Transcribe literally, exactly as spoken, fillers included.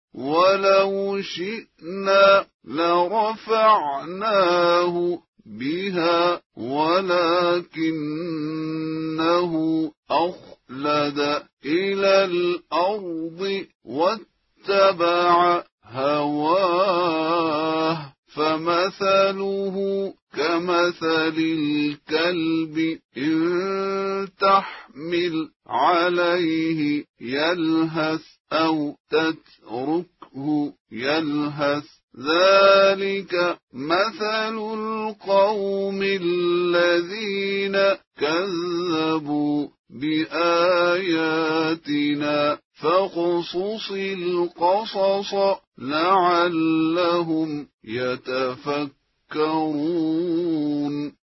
ولو شئنا لرفعناه بها ولكنه أخلد إلى الأرض واتبع هواه فمثله كمثل الكلب إن تحمل عليه يلهث أو تتركه يلهث ذلك مثل القوم الذين كذبوا بآياتنا فاقصص القصص لعلهم يتفكرون